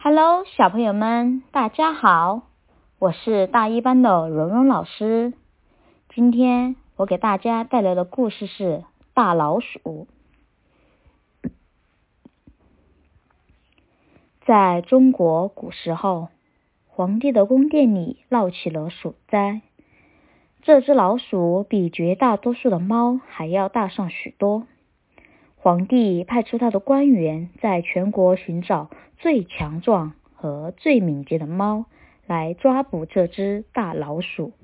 Hello， 小朋友们，大家好，我是大一班的蓉蓉老师。今天我给大家带来的故事是大老鼠。在中国古时候，皇帝的宫殿里闹起了鼠灾。这只老鼠比绝大多数的猫还要大上许多。皇帝派出他的官员在全国寻找最强壮和最敏捷的猫，来抓捕这只大老鼠。